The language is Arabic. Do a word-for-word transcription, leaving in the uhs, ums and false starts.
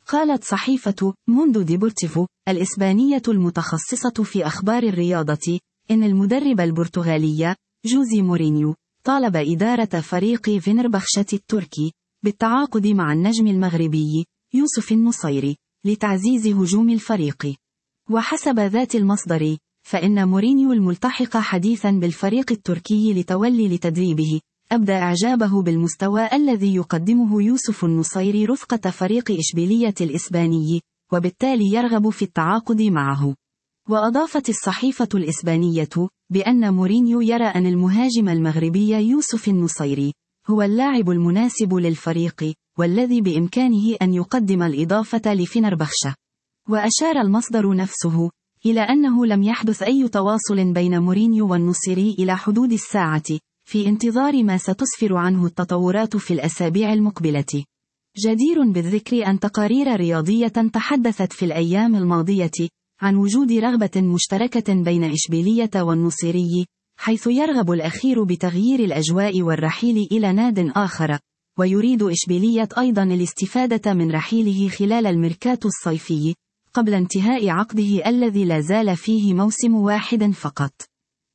قالت صحيفة موندو ديبورتيفو الإسبانية المتخصصة في أخبار الرياضة إن المدرب البرتغالي جوزي مورينيو طالب إدارة فريق فنربخشة التركي بالتعاقد مع النجم المغربي يوسف النصيري لتعزيز هجوم الفريق. وحسب ذات المصدر فإن مورينيو الملتحق حديثا بالفريق التركي لتولي لتدريبه أبدى إعجابه بالمستوى الذي يقدمه يوسف النصيري رفقة فريق إشبيلية الإسباني، وبالتالي يرغب في التعاقد معه. وأضافت الصحيفة الإسبانية بأن مورينيو يرى أن المهاجم المغربي يوسف النصيري هو اللاعب المناسب للفريق، والذي بإمكانه أن يقدم الإضافة لفنربخشة. وأشار المصدر نفسه إلى أنه لم يحدث أي تواصل بين مورينيو والنصيري إلى حدود الساعة، في انتظار ما ستسفر عنه التطورات في الأسابيع المقبلة. جدير بالذكر أن تقارير رياضية تحدثت في الأيام الماضية عن وجود رغبة مشتركة بين إشبيلية والنصيري، حيث يرغب الأخير بتغيير الأجواء والرحيل إلى ناد آخر، ويريد إشبيلية أيضا الاستفادة من رحيله خلال الميركاتو الصيفي قبل انتهاء عقده الذي لا زال فيه موسم واحد فقط.